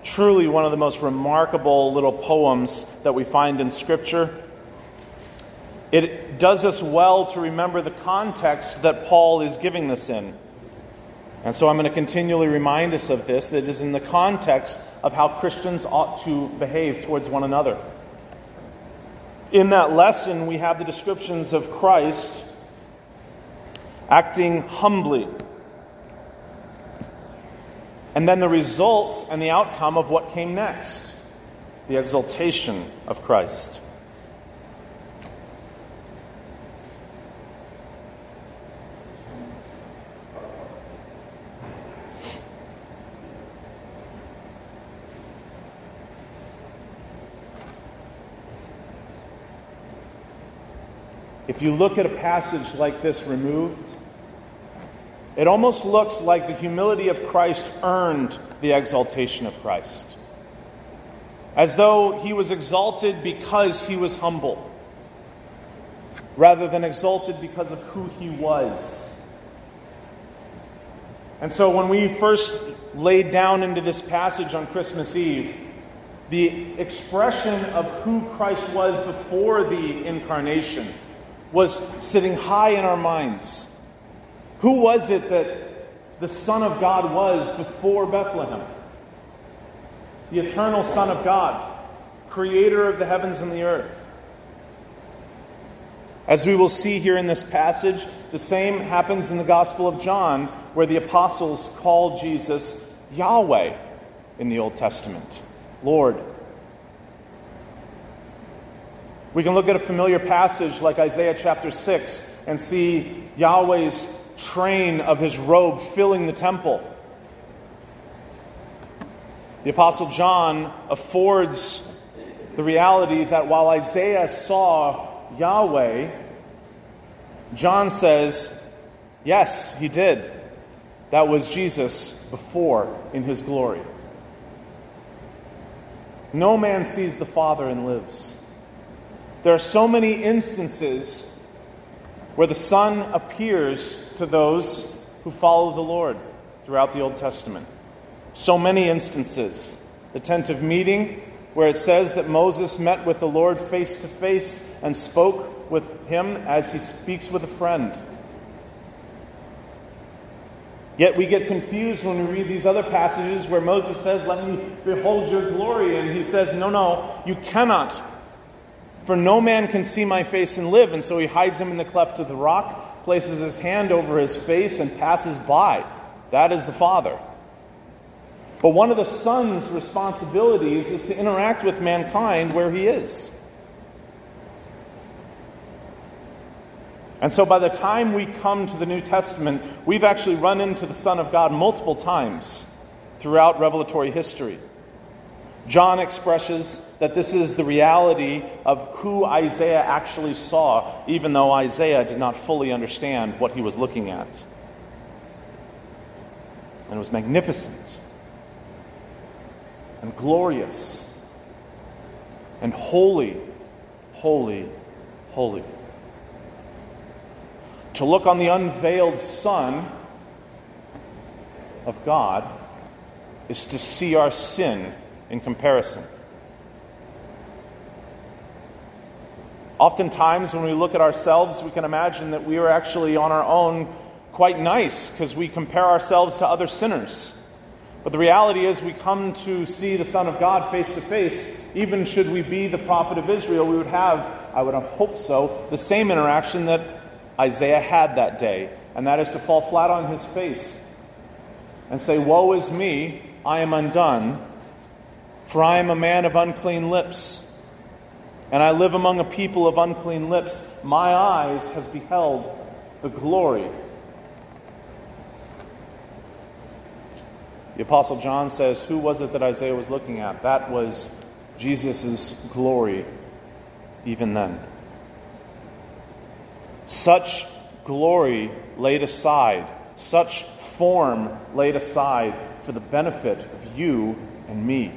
truly one of the most remarkable little poems that we find in Scripture. It does us well to remember the context that Paul is giving this in. And so I'm going to continually remind us of this, that it is in the context of how Christians ought to behave towards one another. In that lesson, we have the descriptions of Christ acting humbly, and then the results and the outcome of what came next, the exaltation of Christ. If you look at a passage like this removed, it almost looks like the humility of Christ earned the exaltation of Christ. As though he was exalted because he was humble, rather than exalted because of who he was. And so when we first laid down into this passage on Christmas Eve, the expression of who Christ was before the incarnation was sitting high in our minds. Who was it that the Son of God was before Bethlehem? The eternal Son of God, creator of the heavens and the earth. As we will see here in this passage, the same happens in the Gospel of John, where the apostles call Jesus Yahweh in the Old Testament, Lord. We can look at a familiar passage like Isaiah chapter 6 and see Yahweh's train of his robe filling the temple. The Apostle John affords the reality that while Isaiah saw Yahweh, John says, yes, he did. That was Jesus before in his glory. No man sees the Father and lives. There are so many instances where the Son appears to those who follow the Lord throughout the Old Testament. So many instances. The tent of meeting, where it says that Moses met with the Lord face to face and spoke with him as he speaks with a friend. Yet we get confused when we read these other passages where Moses says, let me behold your glory. And he says, no, you cannot. For no man can see my face and live. And so he hides him in the cleft of the rock, places his hand over his face, and passes by. That is the Father. But one of the Son's responsibilities is to interact with mankind where he is. And so by the time we come to the New Testament, we've actually run into the Son of God multiple times throughout revelatory history. John expresses that this is the reality of who Isaiah actually saw, even though Isaiah did not fully understand what he was looking at. And it was magnificent and glorious and holy, holy, holy. To look on the unveiled Son of God is to see our sin in comparison. Oftentimes, when we look at ourselves, we can imagine that we are actually on our own quite nice because we compare ourselves to other sinners. But the reality is we come to see the Son of God face to face. Even should we be the prophet of Israel, we would have, I would hope so, the same interaction that Isaiah had that day. And that is to fall flat on his face and say, woe is me, I am undone, for I am a man of unclean lips, and I live among a people of unclean lips. My eyes has beheld the glory. The Apostle John says, who was it that Isaiah was looking at? That was Jesus' glory even then. Such glory laid aside, such form laid aside for the benefit of you and me.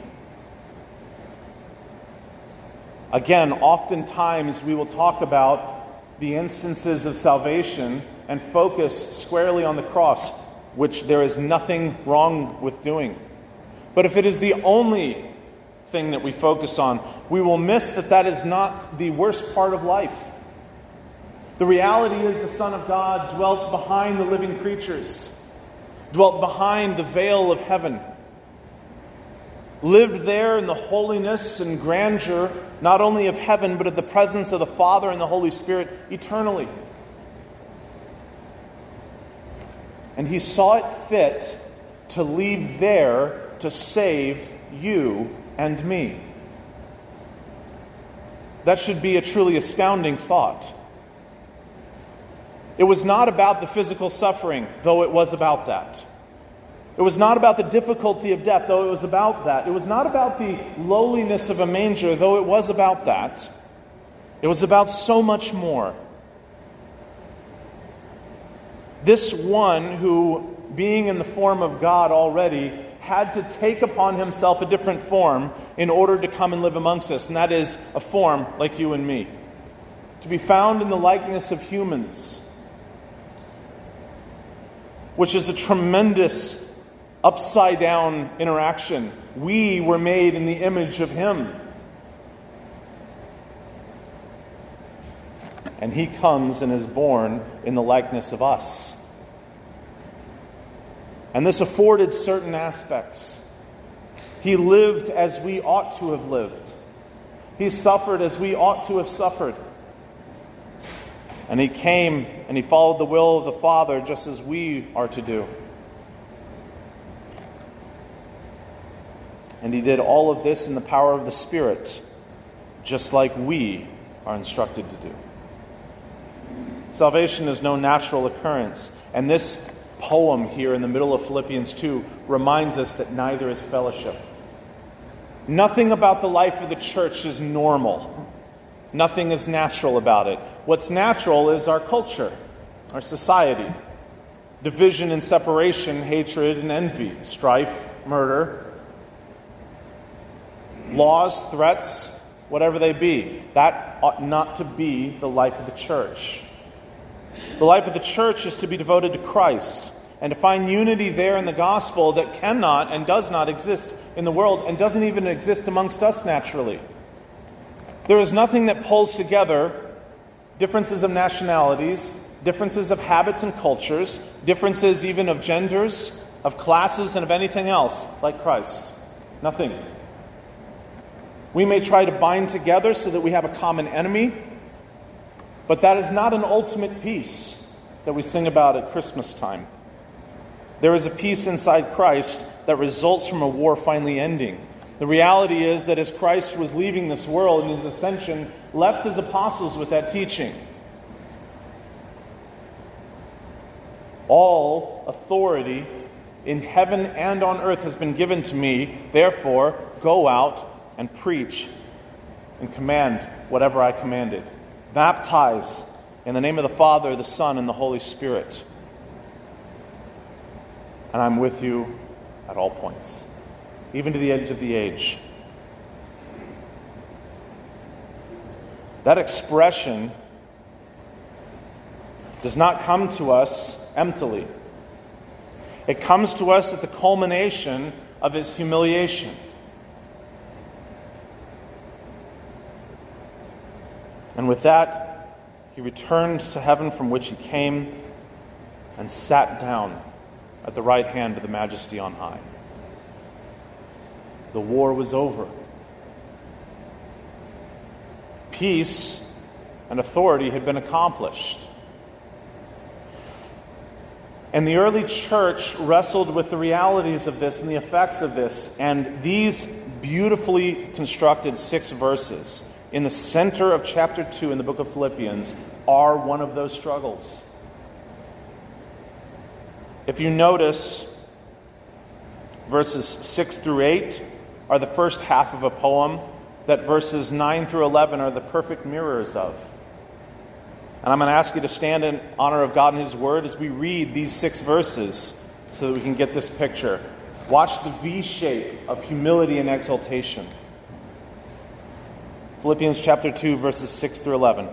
Again, oftentimes we will talk about the instances of salvation and focus squarely on the cross, which there is nothing wrong with doing. But if it is the only thing that we focus on, we will miss that that is not the worst part of life. The reality is the Son of God dwelt behind the living creatures, dwelt behind the veil of heaven, lived there in the holiness and grandeur, not only of heaven, but of the presence of the Father and the Holy Spirit eternally. And he saw it fit to leave there to save you and me. That should be a truly astounding thought. It was not about the physical suffering, though it was about that. It was not about the difficulty of death, though it was about that. It was not about the lowliness of a manger, though it was about that. It was about so much more. This one who, being in the form of God already, had to take upon himself a different form in order to come and live amongst us, and that is a form like you and me. To be found in the likeness of humans, which is a tremendous upside-down interaction. We were made in the image of Him. And He comes and is born in the likeness of us. And this afforded certain aspects. He lived as we ought to have lived. He suffered as we ought to have suffered. And He came and He followed the will of the Father just as we are to do. And He did all of this in the power of the Spirit, just like we are instructed to do. Salvation is no natural occurrence. And this poem here in the middle of Philippians 2 reminds us that neither is fellowship. Nothing about the life of the church is normal. Nothing is natural about it. What's natural is our culture, our society. Division and separation, hatred and envy, strife, murder, laws, threats, whatever they be. That ought not to be the life of the church. The life of the church is to be devoted to Christ and to find unity there in the gospel that cannot and does not exist in the world and doesn't even exist amongst us naturally. There is nothing that pulls together differences of nationalities, differences of habits and cultures, differences even of genders, of classes, and of anything else like Christ. Nothing. We may try to bind together so that we have a common enemy, but that is not an ultimate peace that we sing about at Christmas time. There is a peace inside Christ that results from a war finally ending. The reality is that as Christ was leaving this world in His ascension, left His apostles with that teaching. All authority in heaven and on earth has been given to me. Therefore, go out and preach and command whatever I commanded. Baptize in the name of the Father, the Son, and the Holy Spirit. And I'm with you at all points, even to the edge of the age. That expression does not come to us emptily. It comes to us at the culmination of His humiliation. And with that, He returned to heaven from which He came and sat down at the right hand of the Majesty on high. The war was over. Peace and authority had been accomplished. And the early church wrestled with the realities of this and the effects of this. And these beautifully constructed 6 verses in the center of chapter 2 in the book of Philippians are one of those struggles. If you notice, verses 6 through 8 are the first half of a poem that verses 9 through 11 are the perfect mirrors of. And I'm going to ask you to stand in honor of God and His Word as we read these 6 verses so that we can get this picture. Watch the V shape of humility and exaltation. Philippians chapter 2, verses 6 through 11.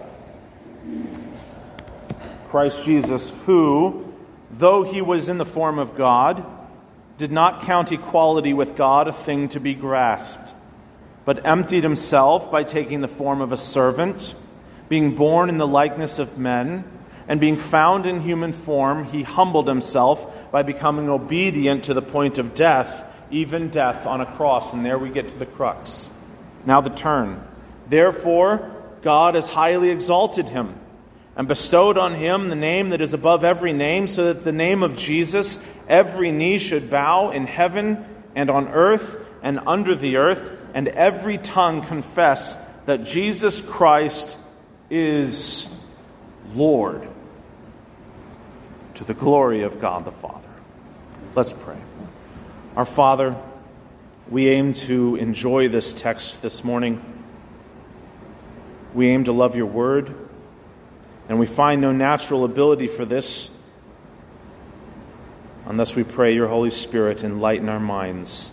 Christ Jesus, who, though He was in the form of God, did not count equality with God a thing to be grasped, but emptied himself by taking the form of a servant, being born in the likeness of men, and being found in human form, he humbled himself by becoming obedient to the point of death, even death on a cross. And there we get to the crux. Now the turn. Therefore, God has highly exalted him and bestowed on him the name that is above every name, so that the name of Jesus every knee should bow in heaven and on earth and under the earth, and every tongue confess that Jesus Christ is Lord, to the glory of God the Father. Let's pray. Our Father, we aim to enjoy this text this morning. We aim to love your word, and we find no natural ability for this unless we pray your Holy Spirit enlighten our minds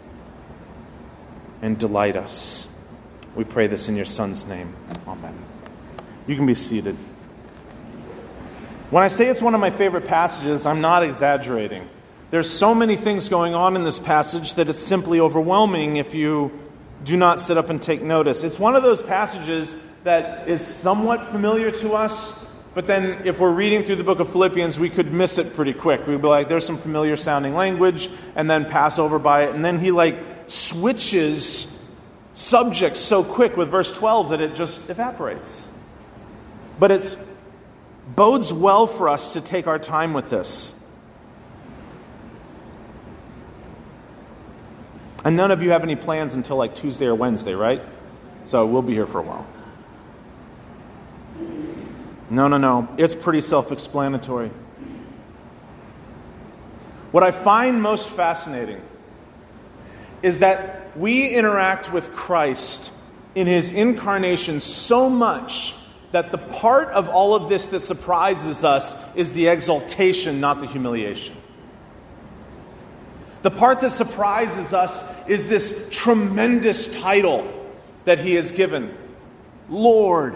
and delight us. We pray this in your Son's name. Amen. You can be seated. When I say it's one of my favorite passages, I'm not exaggerating. There's so many things going on in this passage that it's simply overwhelming if you do not sit up and take notice. It's one of those passages that is somewhat familiar to us, but then if we're reading through the book of Philippians, we could miss it pretty quick. We'd be like, there's some familiar sounding language, and then pass over by it. And then he switches subjects so quick with verse 12 that it just evaporates. But it bodes well for us to take our time with this. And none of you have any plans until Tuesday or Wednesday, right? So we'll be here for a while. No. It's pretty self-explanatory. What I find most fascinating is that we interact with Christ in his incarnation so much that the part of all of this that surprises us is the exaltation, not the humiliation. The part that surprises us is this tremendous title that he is given, Lord.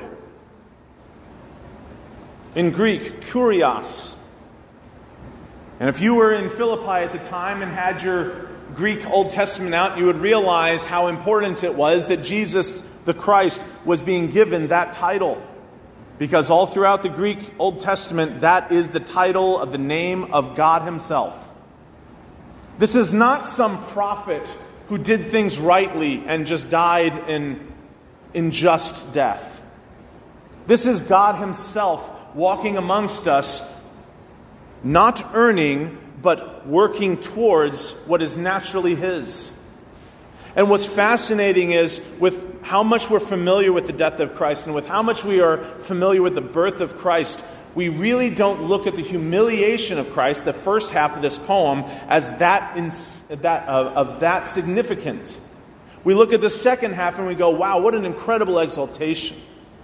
In Greek, kurios. And if you were in Philippi at the time and had your Greek Old Testament out, you would realize how important it was that Jesus, the Christ, was being given that title. Because all throughout the Greek Old Testament, that is the title of the name of God himself. This is not some prophet who did things rightly and just died in just death. This is God himself walking amongst us, not earning, but working towards what is naturally his. And what's fascinating is with how much we're familiar with the death of Christ and with how much we are familiar with the birth of Christ, we really don't look at the humiliation of Christ, the first half of this poem, as that significant. We look at the second half and we go, wow, what an incredible exaltation.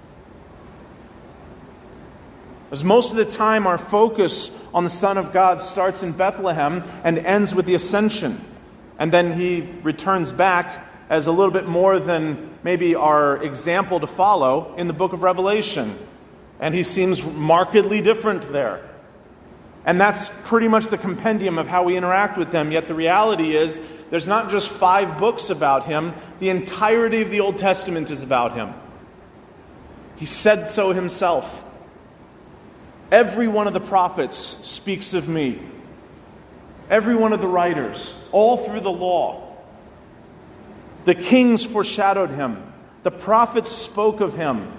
As most of the time our focus on the Son of God starts in Bethlehem and ends with the ascension. And then he returns back as a little bit more than maybe our example to follow in the book of Revelation. And he seems markedly different there. And that's pretty much the compendium of how we interact with them. Yet the reality is, there's not just 5 books about him. The entirety of the Old Testament is about him. He said so himself. Every one of the prophets speaks of me. Every one of the writers, all through the law. The kings foreshadowed him. The prophets spoke of him.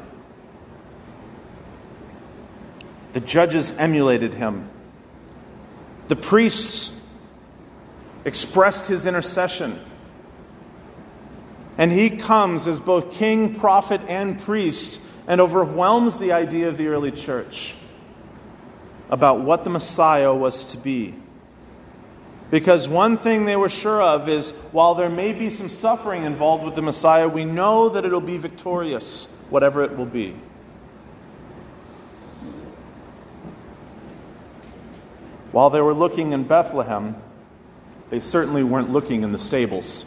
The judges emulated him. The priests expressed his intercession. And he comes as both king, prophet, and priest and overwhelms the idea of the early church about what the Messiah was to be. Because one thing they were sure of is, while there may be some suffering involved with the Messiah, we know that it'll be victorious, whatever it will be. While they were looking in Bethlehem, they certainly weren't looking in the stables.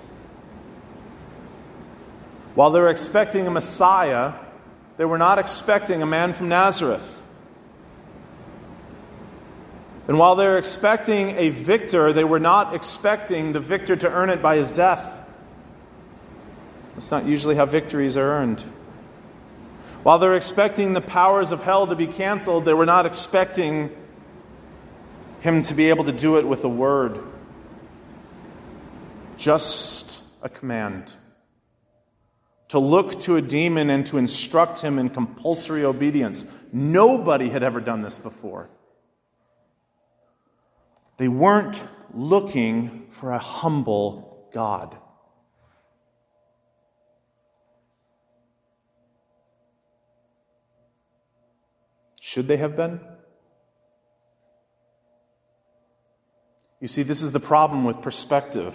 While they were expecting a Messiah, they were not expecting a man from Nazareth. And while they're expecting a victor, they were not expecting the victor to earn it by his death. That's not usually how victories are earned. While they're expecting the powers of hell to be canceled, they were not expecting him to be able to do it with a word. Just a command. To look to a demon and to instruct him in compulsory obedience. Nobody had ever done this before. They weren't looking for a humble God. Should they have been? You see, this is the problem with perspective.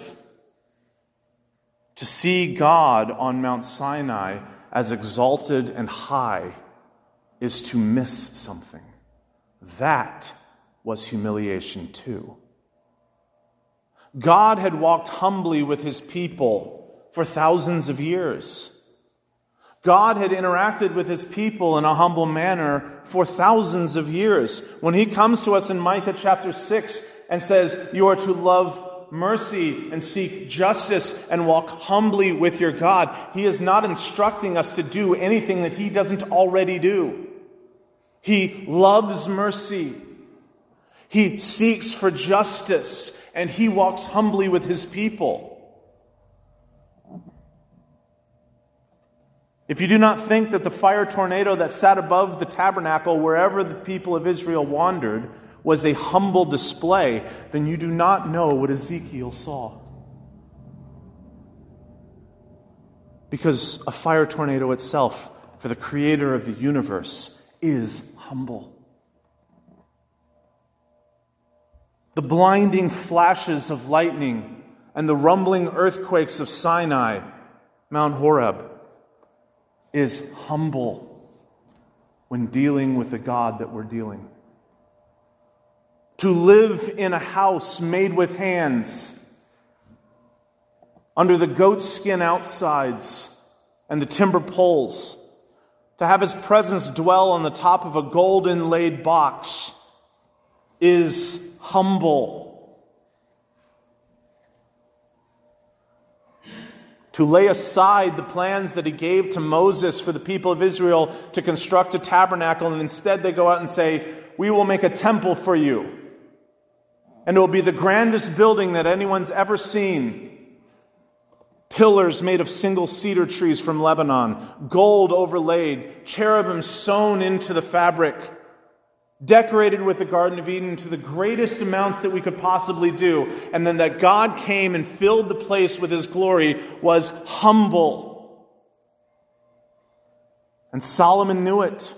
To see God on Mount Sinai as exalted and high is to miss something. That was humiliation too. God had walked humbly with his people for thousands of years. God had interacted with his people in a humble manner for thousands of years. When he comes to us in Micah chapter 6 and says, you are to love mercy and seek justice and walk humbly with your God, he is not instructing us to do anything that he doesn't already do. He loves mercy. He seeks for justice, and he walks humbly with his people. If you do not think that the fire tornado that sat above the tabernacle wherever the people of Israel wandered was a humble display, then you do not know what Ezekiel saw. Because a fire tornado itself, for the creator of the universe, is humble. The blinding flashes of lightning and the rumbling earthquakes of Sinai, Mount Horeb, is humble when dealing with the God that we're dealing. To live in a house made with hands, under the goat skin outsides and the timber poles, to have his presence dwell on the top of a gold inlaid box, is humble. To lay aside the plans that he gave to Moses for the people of Israel to construct a tabernacle, and instead they go out and say, we will make a temple for you. And it will be the grandest building that anyone's ever seen. Pillars made of single cedar trees from Lebanon, gold overlaid, cherubim sewn into the fabric, decorated with the Garden of Eden to the greatest amounts that we could possibly do. And then that God came and filled the place with his glory was humble. And Solomon knew it.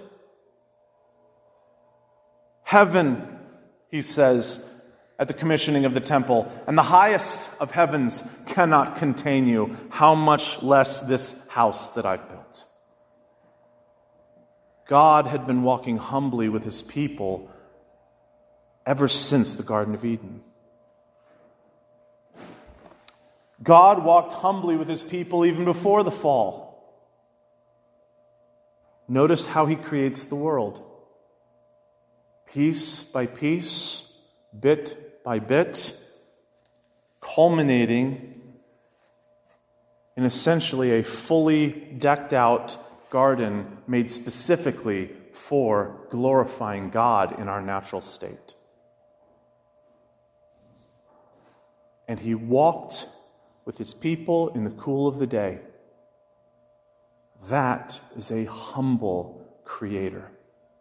Heaven, he says, at the commissioning of the temple, and the highest of heavens cannot contain you. How much less this house that I've built? God had been walking humbly with his people ever since the Garden of Eden. God walked humbly with his people even before the fall. Notice how he creates the world. Piece by piece, bit by bit, culminating in essentially a fully decked out garden made specifically for glorifying God in our natural state. And he walked with his people in the cool of the day. That is a humble creator.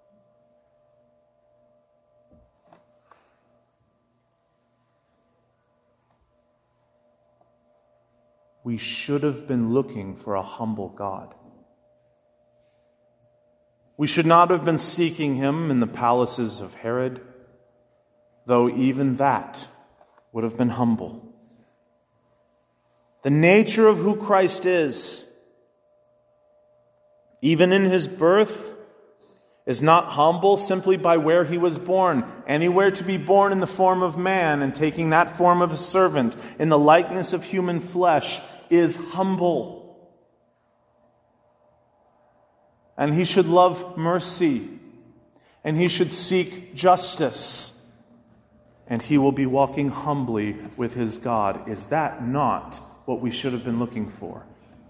We should have been looking for a humble God. We should not have been seeking him in the palaces of Herod, though even that would have been humble. The nature of who Christ is, even in his birth, is not humble simply by where he was born. Anywhere to be born in the form of man and taking that form of a servant in the likeness of human flesh is humble. And he should love mercy, and he should seek justice. and he will be walking humbly with his God. Is that not what we should have been looking for?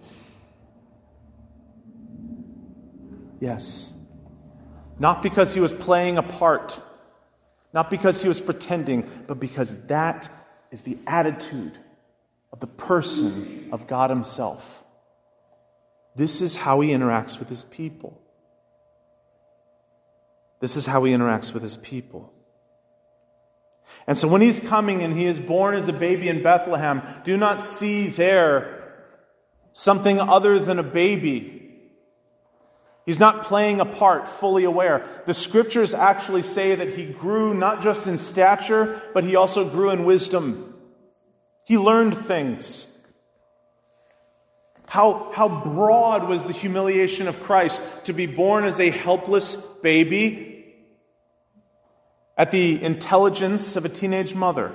Yes. Not because he was playing a part, not because he was pretending, but because that is the attitude of the person of God himself. This is how he interacts with his people. This is how he interacts with his people. And so when he's coming and he is born as a baby in Bethlehem, do not see there something other than a baby. He's not playing a part, fully aware. The scriptures actually say that he grew not just in stature, but he also grew in wisdom. He learned things. How broad was the humiliation of Christ to be born as a helpless baby at the intelligence of a teenage mother.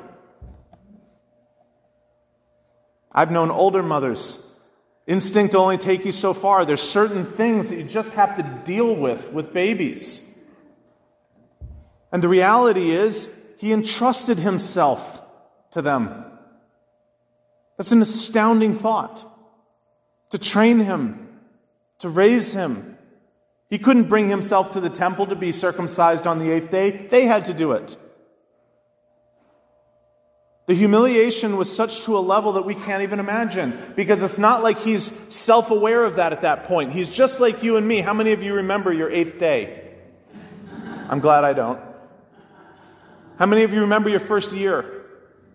I've known older mothers. Instinct only take you so far. There's certain things that you just have to deal with babies. And the reality is, he entrusted himself to them. That's an astounding thought. To train him, to raise him. He couldn't bring himself to the temple to be circumcised on the 8th day. They had to do it. The humiliation was such to a level that we can't even imagine, because it's not like he's self-aware of that at that point. He's just like you and me. How many of you remember your 8th day? I'm glad I don't. How many of you remember your first year?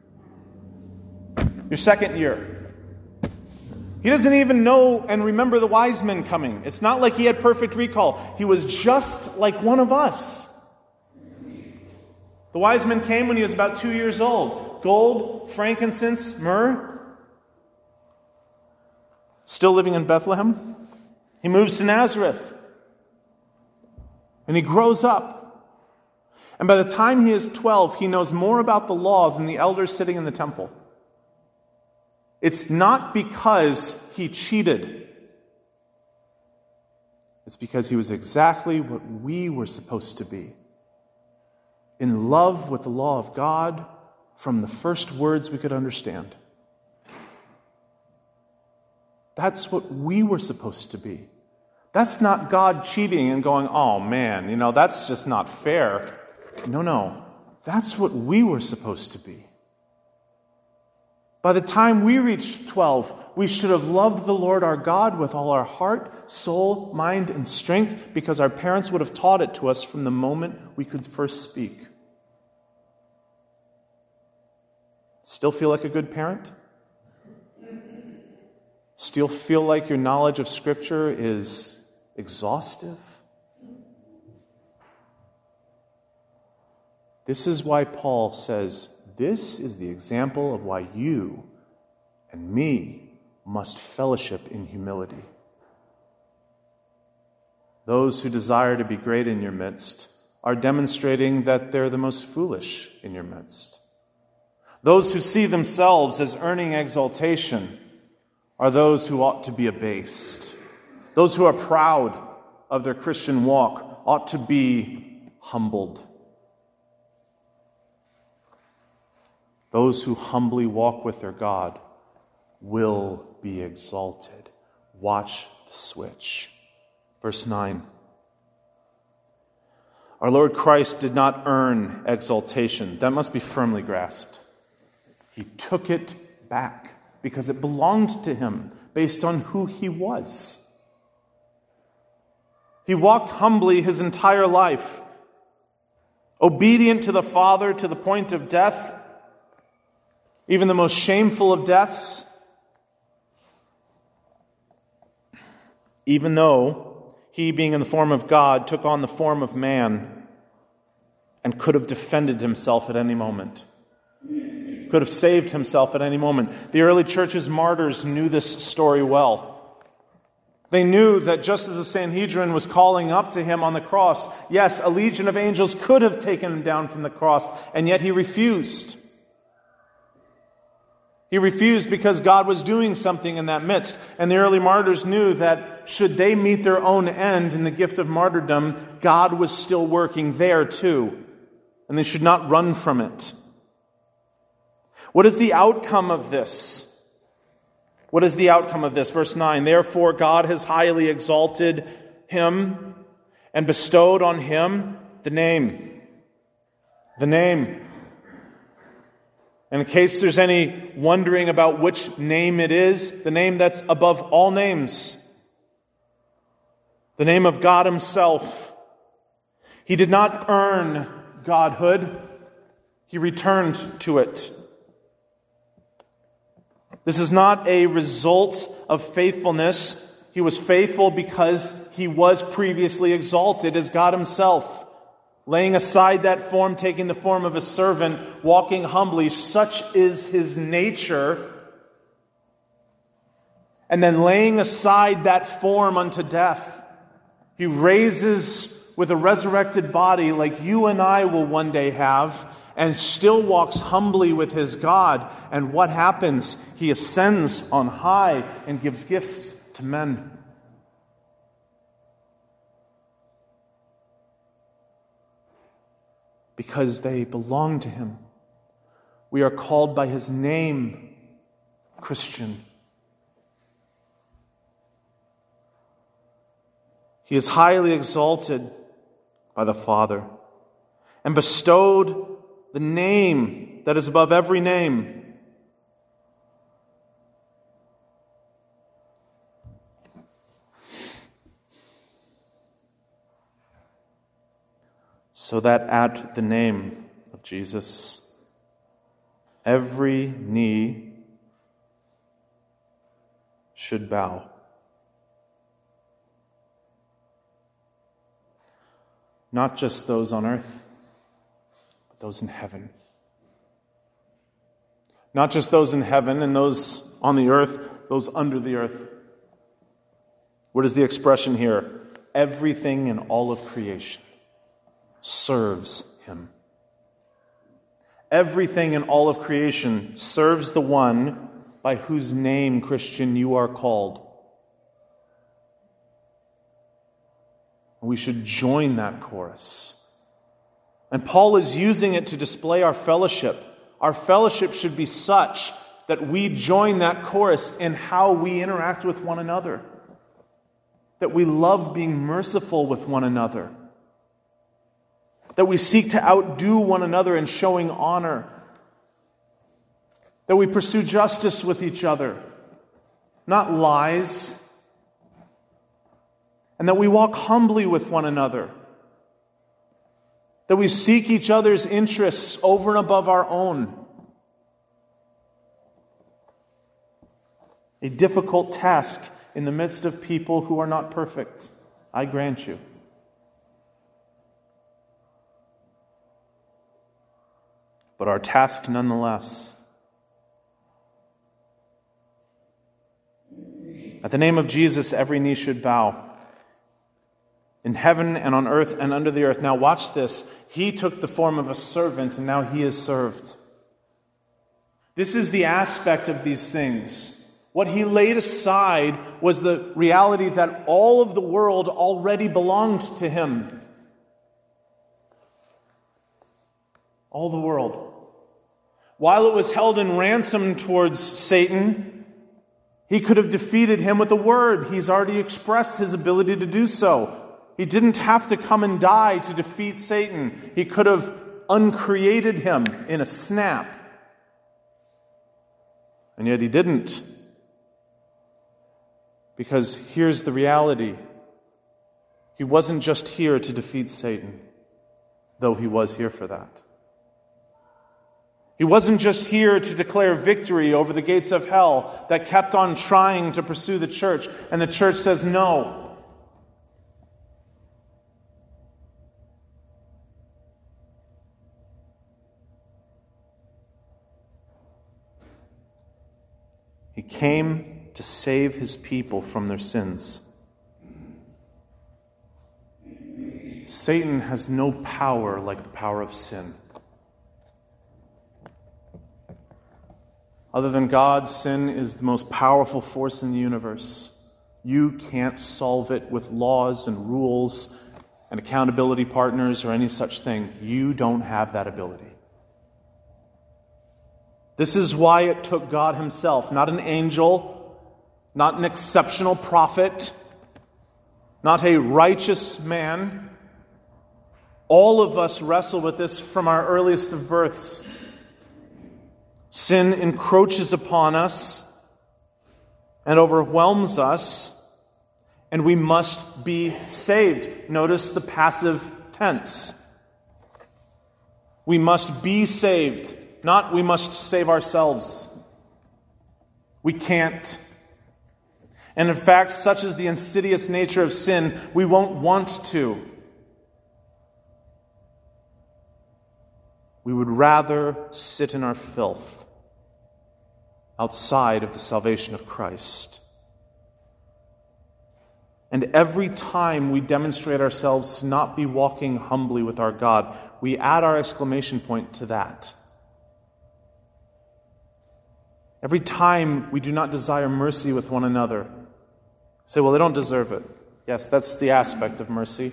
Your second year? He doesn't even know and remember the wise men coming. It's not like he had perfect recall. He was just like one of us. The wise men came when he was about 2 years old. Gold, frankincense, myrrh. Still living in Bethlehem. He moves to Nazareth. And he grows up. And by the time he is 12, he knows more about the law than the elders sitting in the temple. It's not because he cheated. It's because he was exactly what we were supposed to be. In love with the law of God from the first words we could understand. That's what we were supposed to be. That's not God cheating and going, oh man, that's just not fair. No. That's what we were supposed to be. By the time we reached 12, we should have loved the Lord our God with all our heart, soul, mind, and strength, because our parents would have taught it to us from the moment we could first speak. Still feel like a good parent? Still feel like your knowledge of Scripture is exhaustive? This is why Paul says, this is the example of why you and me must fellowship in humility. Those who desire to be great in your midst are demonstrating that they're the most foolish in your midst. Those who see themselves as earning exaltation are those who ought to be abased. Those who are proud of their Christian walk ought to be humbled. Those who humbly walk with their God will be exalted. Watch the switch. Verse 9. Our Lord Christ did not earn exaltation. That must be firmly grasped. He took it back because it belonged to him based on who he was. He walked humbly his entire life, obedient to the Father to the point of death, even the most shameful of deaths. Even though he, being in the form of God, took on the form of man and could have defended himself at any moment. Could have saved himself at any moment. The early church's martyrs knew this story well. They knew that just as the Sanhedrin was calling up to him on the cross, yes, a legion of angels could have taken him down from the cross, and yet he refused. He refused because God was doing something in that midst. And the early martyrs knew that should they meet their own end in the gift of martyrdom, God was still working there too. And they should not run from it. What is the outcome of this? What is the outcome of this? Verse 9, therefore God has highly exalted him and bestowed on him the name. The name. And in case there's any wondering about which name it is, the name that's above all names. The name of God himself. He did not earn godhood. He returned to it. This is not a result of faithfulness. He was faithful because he was previously exalted as God himself. Laying aside that form, taking the form of a servant, walking humbly, such is his nature. And then laying aside that form unto death, he raises with a resurrected body like you and I will one day have, and still walks humbly with his God. And what happens? He ascends on high and gives gifts to men. Because they belong to him. We are called by his name, Christian. He is highly exalted by the Father and bestowed the name that is above every name. So that at the name of Jesus, every knee should bow. Not just those on earth, but those in heaven. Not just those in heaven and those on the earth, those under the earth. What is the expression here? Everything in all of creation serves him. Everything in all of creation serves the one by whose name, Christian, you are called. We should join that chorus. And Paul is using it to display our fellowship. Our fellowship should be such that we join that chorus in how we interact with one another. That we love being merciful with one another. That we seek to outdo one another in showing honor. That we pursue justice with each other, not lies. And that we walk humbly with one another. That we seek each other's interests over and above our own. A difficult task in the midst of people who are not perfect, I grant you. But our task nonetheless. At the name of Jesus, every knee should bow. In heaven and on earth and under the earth. Now watch this. He took the form of a servant and now he is served. This is the aspect of these things. What he laid aside was the reality that all of the world already belonged to him. All the world. While it was held in ransom towards Satan, he could have defeated him with a word. He's already expressed his ability to do so. He didn't have to come and die to defeat Satan. He could have uncreated him in a snap. And yet he didn't. Because here's the reality. He wasn't just here to defeat Satan, though he was here for that. He wasn't just here to declare victory over the gates of hell that kept on trying to pursue the church, and the church says no. He came to save his people from their sins. Satan has no power like the power of sin. Other than God, sin is the most powerful force in the universe. You can't solve it with laws and rules and accountability partners or any such thing. You don't have that ability. This is why it took God himself, not an angel, not an exceptional prophet, not a righteous man. All of us wrestle with this from our earliest of births. Sin encroaches upon us and overwhelms us, and we must be saved. Notice the passive tense. We must be saved, not we must save ourselves. We can't. And in fact, such is the insidious nature of sin, we won't want to. We would rather sit in our filth outside of the salvation of Christ. And every time we demonstrate ourselves to not be walking humbly with our God, we add our exclamation point to that. Every time we do not desire mercy with one another, say, well, they don't deserve it. Yes, that's the aspect of mercy.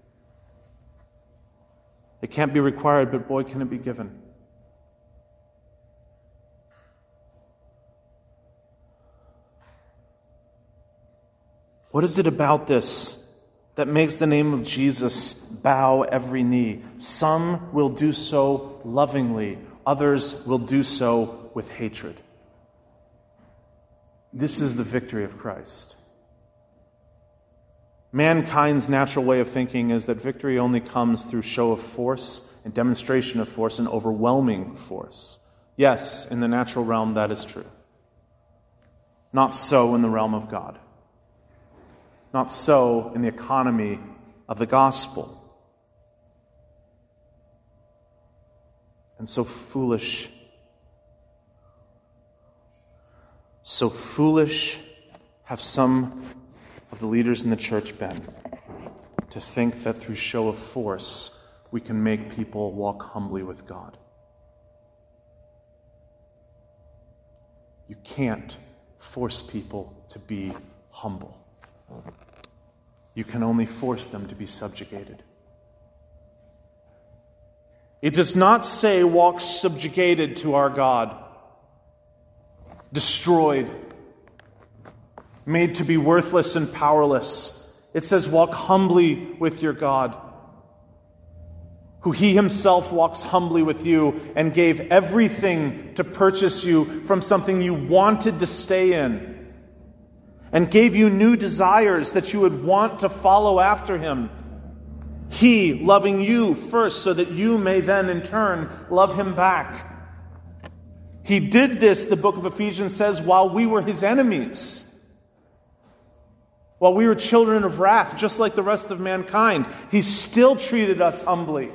It can't be required, but boy, can it be given. What is it about this that makes the name of Jesus bow every knee? Some will do so lovingly, others will do so with hatred. This is the victory of Christ. Mankind's natural way of thinking is that victory only comes through show of force and demonstration of force and overwhelming force. Yes, in the natural realm that is true. Not so in the realm of God. Not so in the economy of the gospel. And so foolish have some of the leaders in the church been to think that through show of force we can make people walk humbly with God. You can't force people to be humble. You can only force them to be subjugated. It does not say walk subjugated to our God, destroyed, made to be worthless and powerless. It says walk humbly with your God, who he himself walks humbly with you and gave everything to purchase you from something you wanted to stay in, and gave you new desires that you would want to follow after him. He loving you first so that you may then in turn love him back. He did this, the book of Ephesians says, while we were his enemies. While we were children of wrath, just like the rest of mankind, he still treated us humbly.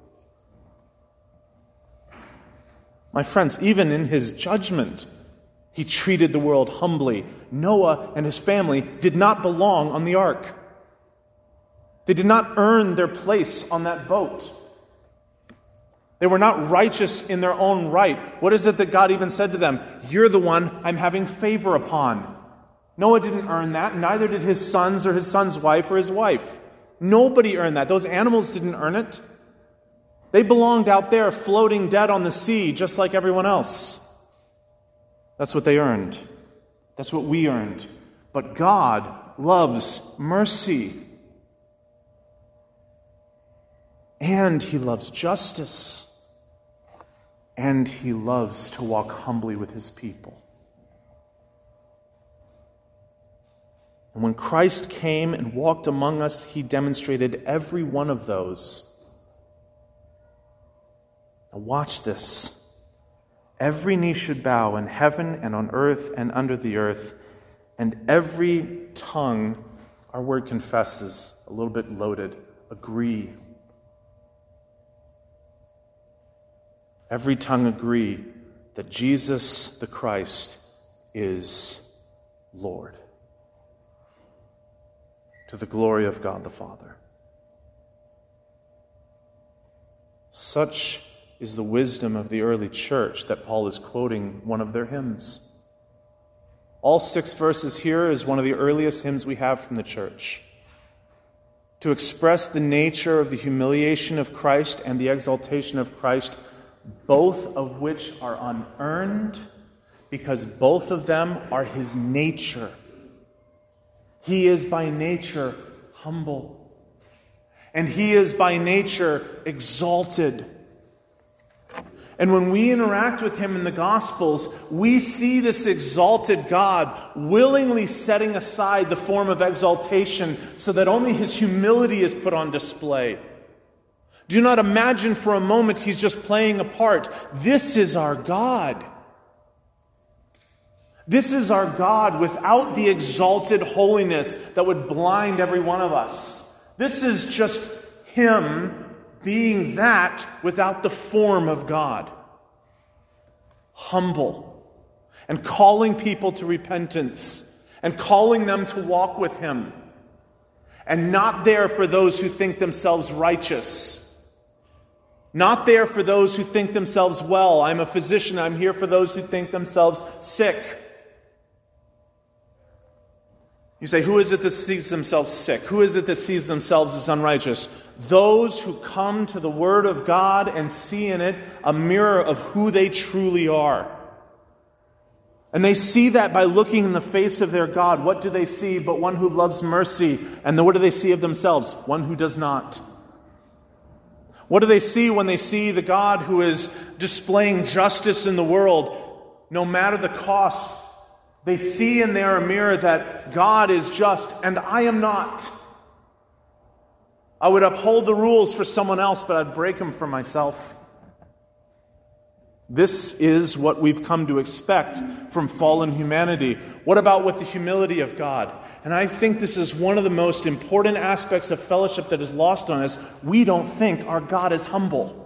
My friends, even in his judgment, he treated the world humbly. Noah and his family did not belong on the ark. They did not earn their place on that boat. They were not righteous in their own right. What is it that God even said to them? You're the one I'm having favor upon. Noah didn't earn that. Neither did his sons or his son's wife or his wife. Nobody earned that. Those animals didn't earn it. They belonged out there floating dead on the sea just like everyone else. That's what they earned. That's what we earned. But God loves mercy. And he loves justice. And he loves to walk humbly with his people. And when Christ came and walked among us, he demonstrated every one of those. Now watch this. Every knee should bow in heaven and on earth and under the earth, and every tongue, our word confesses, a little bit loaded, agree. Every tongue agree that Jesus the Christ is Lord, to the glory of God the Father. Such is the wisdom of the early church that Paul is quoting one of their hymns. All 6 verses here is one of the earliest hymns we have from the church. To express the nature of the humiliation of Christ and the exaltation of Christ, both of which are unearned, because both of them are his nature. He is by nature humble, and he is by nature exalted. And when we interact with him in the Gospels, we see this exalted God willingly setting aside the form of exaltation so that only his humility is put on display. Do not imagine for a moment he's just playing a part. This is our God. This is our God without the exalted holiness that would blind every one of us. This is just him being that without the form of God. Humble. And calling people to repentance. And calling them to walk with him. And not there for those who think themselves righteous. Not there for those who think themselves well. I'm a physician. I'm here for those who think themselves sick. You say, who is it that sees themselves sick? Who is it that sees themselves as unrighteous? Those who come to the Word of God and see in it a mirror of who they truly are. And they see that by looking in the face of their God. What do they see but one who loves mercy? And then what do they see of themselves? One who does not. What do they see when they see the God who is displaying justice in the world, no matter the cost? They see in there a mirror that God is just and I am not. I would uphold the rules for someone else, but I'd break them for myself. This is what we've come to expect from fallen humanity. What about with the humility of God? And I think this is one of the most important aspects of fellowship that is lost on us. We don't think our God is humble.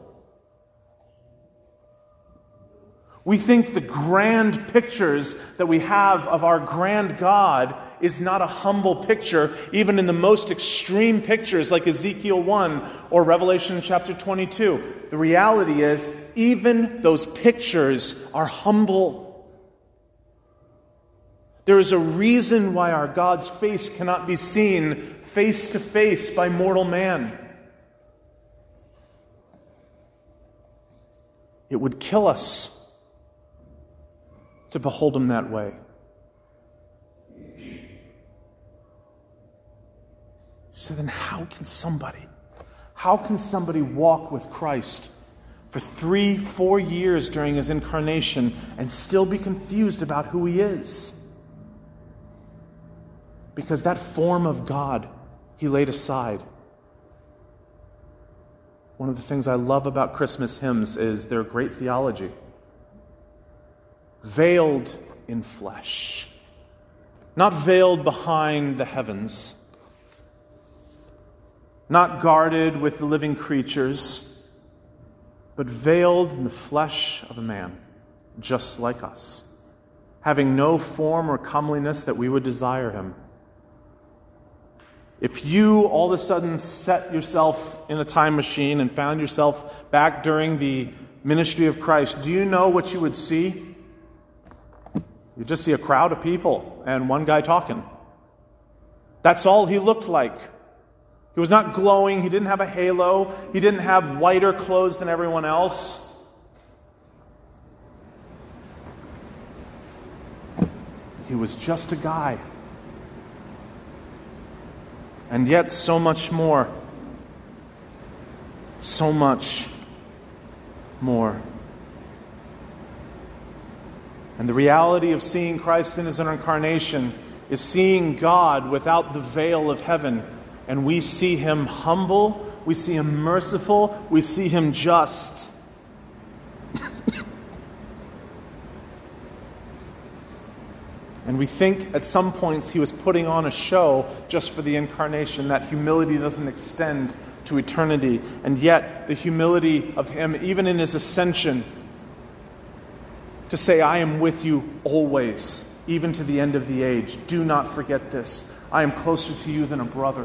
We think the grand pictures that we have of our grand God is not a humble picture, even in the most extreme pictures like Ezekiel 1 or Revelation chapter 22. The reality is, even those pictures are humble. There is a reason why our God's face cannot be seen face to face by mortal man. It would kill us to behold him that way. So then how can somebody walk with Christ for 3-4 years during his incarnation and still be confused about who he is? Because that form of God he laid aside. One of the things I love about Christmas hymns is their great theology. Veiled in flesh. Not veiled behind the heavens. Not guarded with the living creatures, but veiled in the flesh of a man, just like us, having no form or comeliness that we would desire him. If you all of a sudden set yourself in a time machine and found yourself back during the ministry of Christ, do you know what you would see? You just see a crowd of people and one guy talking. That's all he looked like. He was not glowing. He didn't have a halo. He didn't have whiter clothes than everyone else. He was just a guy. And yet so much more. So much more. And the reality of seeing Christ in his incarnation is seeing God without the veil of heaven. And we see him humble, we see him merciful, we see him just. And we think at some points he was putting on a show just for the incarnation. That humility doesn't extend to eternity. And yet the humility of him, even in his ascension, to say, I am with you always, even to the end of the age. Do not forget this. I am closer to you than a brother.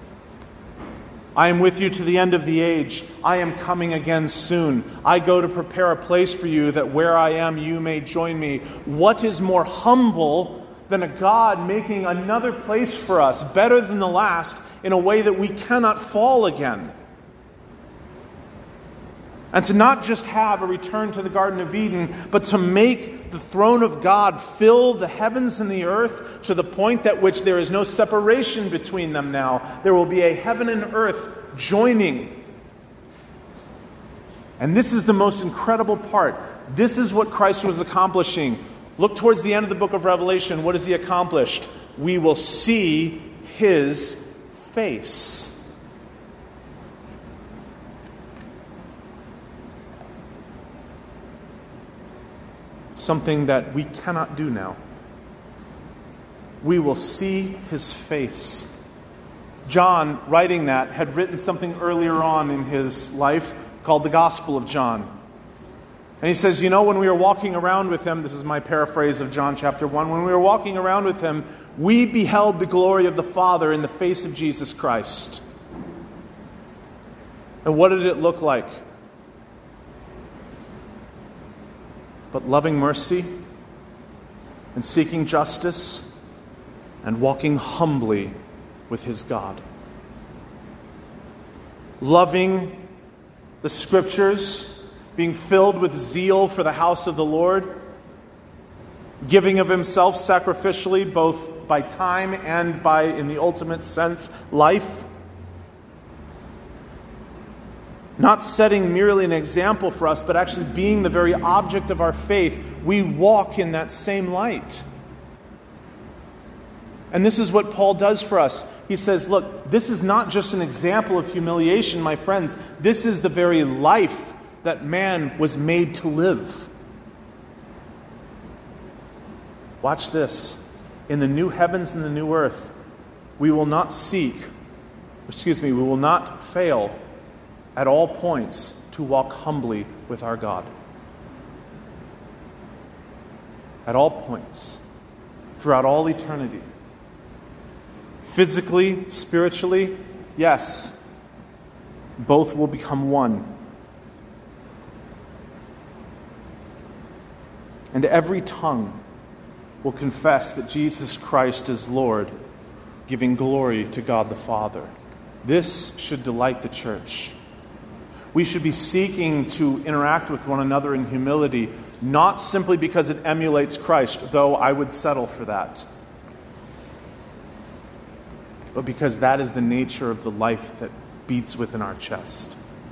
I am with you to the end of the age. I am coming again soon. I go to prepare a place for you, that where I am, you may join me. What is more humble than a God making another place for us, better than the last, in a way that we cannot fall again? And to not just have a return to the Garden of Eden, but to make the throne of God fill the heavens and the earth to the point at which there is no separation between them now. There will be a heaven and earth joining. And this is the most incredible part. This is what Christ was accomplishing. Look towards the end of the book of Revelation. What has He accomplished? We will see His face. Something that we cannot do now. We will see His face. John, writing that, had written something earlier on in his life called the Gospel of John. And he says, when we were walking around with Him, this is my paraphrase of John chapter 1, when we were walking around with Him, we beheld the glory of the Father in the face of Jesus Christ. And what did it look like? But loving mercy and seeking justice and walking humbly with His God. Loving the Scriptures, being filled with zeal for the house of the Lord, giving of Himself sacrificially, both by time and by, in the ultimate sense, life. Not setting merely an example for us, but actually being the very object of our faith. We walk in that same light. And this is what Paul does for us. He says, look, this is not just an example of humiliation, my friends. This is the very life that man was made to live. Watch this. In the new heavens and the new earth, we will not fail at all points to walk humbly with our God. At all points. Throughout all eternity. Physically, spiritually, yes, both will become one. And every tongue will confess that Jesus Christ is Lord, giving glory to God the Father. This should delight the church. We should be seeking to interact with one another in humility, not simply because it emulates Christ, though I would settle for that, but because that is the nature of the life that beats within our chest.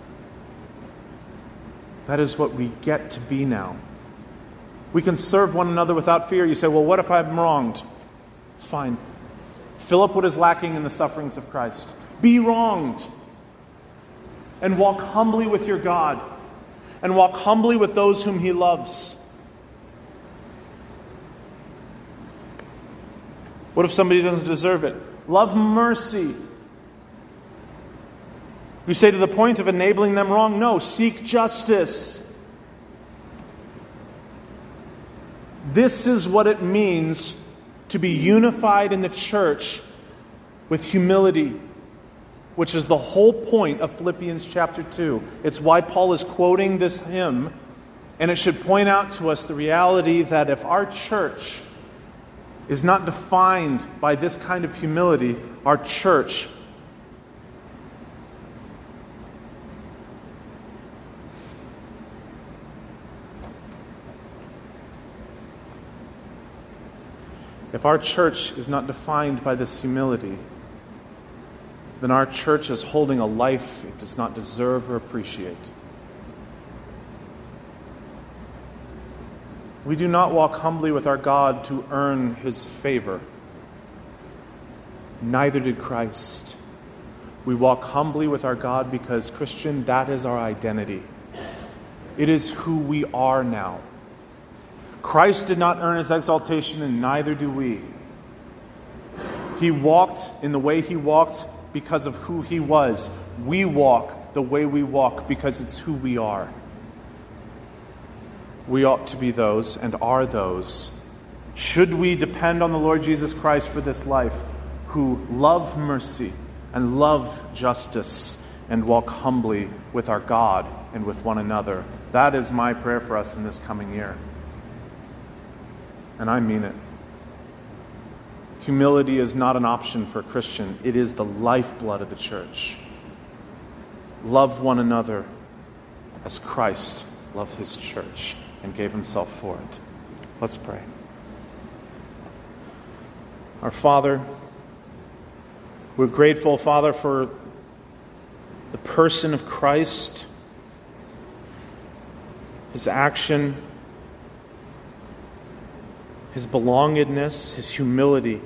That is what we get to be now. We can serve one another without fear. You say, well, what if I'm wronged? It's fine. Fill up what is lacking in the sufferings of Christ. Be wronged. And walk humbly with your God. And walk humbly with those whom He loves. What if somebody doesn't deserve it? Love mercy. You say to the point of enabling them wrong? No, seek justice. This is what it means to be unified in the church with humility, which is the whole point of Philippians chapter 2. It's why Paul is quoting this hymn, and it should point out to us the reality that if our church is not defined by this kind of humility, our church is not defined by this humility, then our church is holding a life it does not deserve or appreciate. We do not walk humbly with our God to earn His favor. Neither did Christ. We walk humbly with our God because, Christian, that is our identity. It is who we are now. Christ did not earn His exaltation, and neither do we. He walked in the way He walked because of who He was. We walk the way we walk because it's who we are. We ought to be those and are those, should we depend on the Lord Jesus Christ for this life, who love mercy and love justice and walk humbly with our God and with one another. That is my prayer for us in this coming year. And I mean it. Humility is not an option for a Christian. It is the lifeblood of the church. Love one another. as Christ loved his church and gave himself for it. Let's pray. Our Father, we're grateful, Father, for the person of Christ, his action, his belongedness, his humility.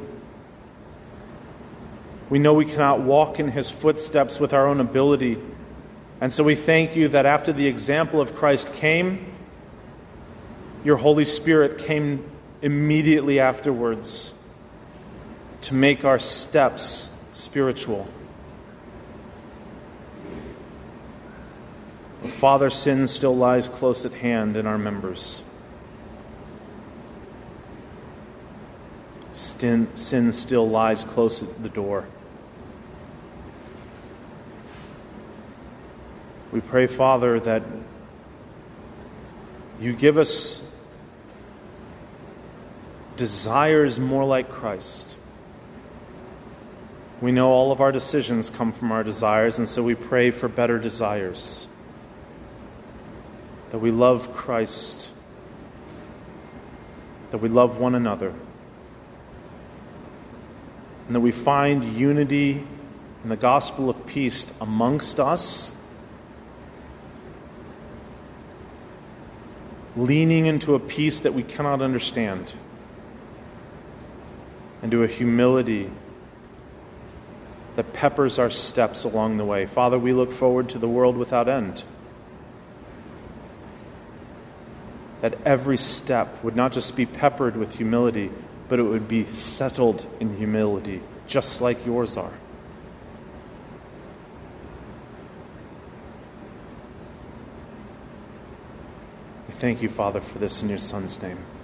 We know we cannot walk in his footsteps with our own ability. And so we thank you that after the example of Christ came, your Holy Spirit came immediately afterwards to make our steps spiritual. Father, sin still lies close at hand in our members. Sin still lies close at the door. We pray, Father, that you give us desires more like Christ. We know all of our decisions come from our desires, and so we pray for better desires. That we love Christ, that we love one another, and that we find unity in the gospel of peace amongst us, leaning into a peace that we cannot understand, and to a humility that peppers our steps along the way. Father, we look forward to the world without end. That every step would not just be peppered with humility, but it would be settled in humility, just like yours are. We thank you, Father, for this in your Son's name.